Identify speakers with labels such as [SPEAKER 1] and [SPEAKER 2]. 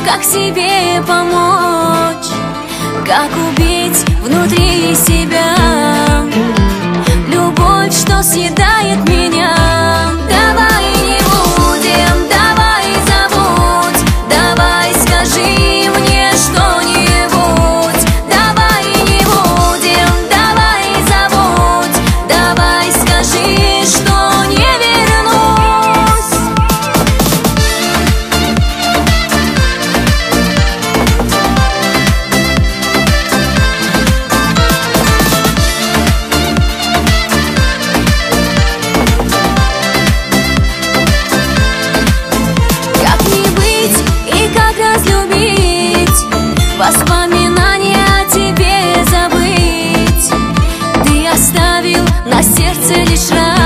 [SPEAKER 1] как себе помочь, как убить внутри себя любовь, что съедает меня. Давай не будем, давай забудь, давай скажи мне что-нибудь. Давай не будем, давай забудь, давай скажи, что не вернусь. Как не быть и как разлюбить, воспоминания о тебе забыть. Ты оставил на сердце лишь раны.